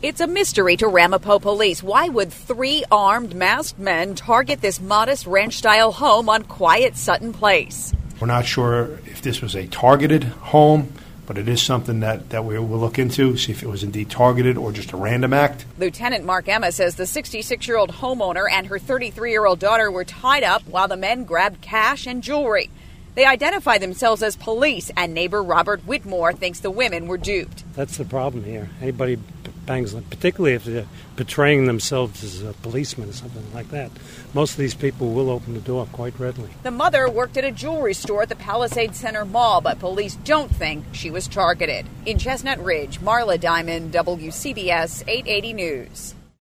It's a mystery to Ramapo police. Why would 3 armed, masked men target this modest ranch-style home on quiet Sutton Place? We're not sure if this was a targeted home, but it is something that we will look into, see if it was indeed targeted or just a random act. Lieutenant Mark Emma says the 66-year-old homeowner and her 33-year-old daughter were tied up while the men grabbed cash and jewelry. They identify themselves as police, and neighbor Robert Whitmore thinks the women were duped. That's the problem here. Anybody bangs, particularly if they're portraying themselves as a policeman or something like that, most of these people will open the door quite readily. The mother worked at a jewelry store at the Palisade Center Mall, but police don't think she was targeted. In Chestnut Ridge, Marla Diamond, WCBS 880 News.